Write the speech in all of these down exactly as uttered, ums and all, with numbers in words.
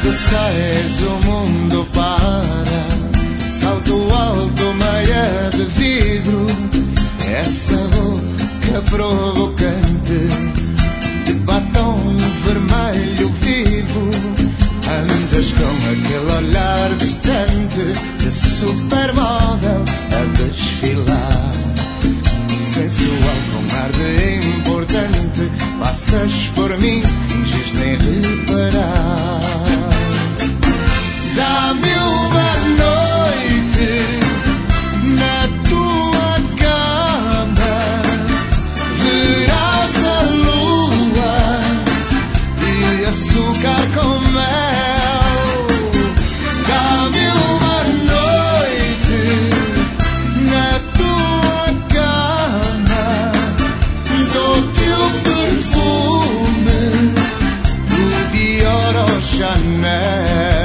sais o mundo para, salto alto, meia de vidro, essa boca provocante, de batom vermelho vivo, andas com aquele olhar distante, de supermodel a desfilar, sensual com ar de importante, passas por mim, finges nem reparar. Dá-me uma noite na tua cama, verás a lua e açúcar com mel. Dá-me uma noite na tua cama, dou-te o perfume, o Dior ou Chanel.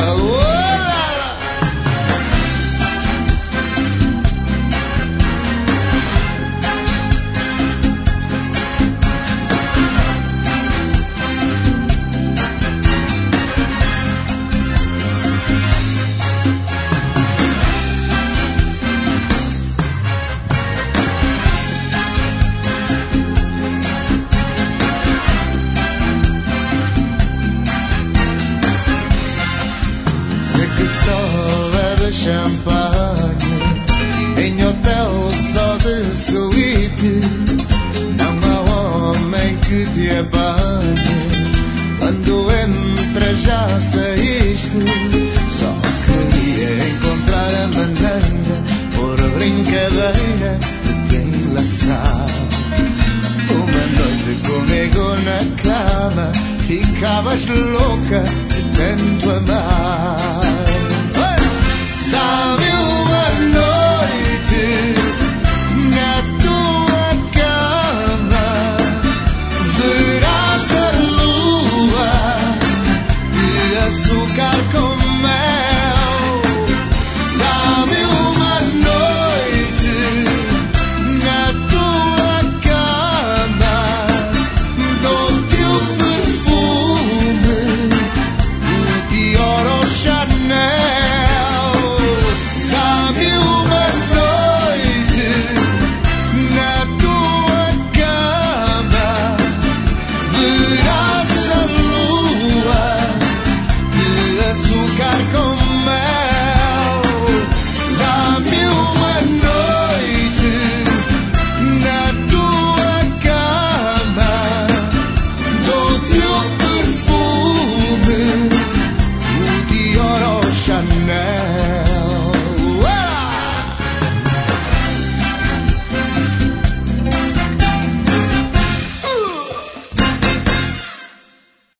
Só bebe champanhe em hotel só de suíte. Não há homem que te apanhe quando entras já saíste. Só queria encontrar a maneira, por brincadeira, de te enlaçar. Uma noite comigo na cama, ficavas louca de tanto amar. Dá-me uma noite na tua cama, verás a lua e açúcar com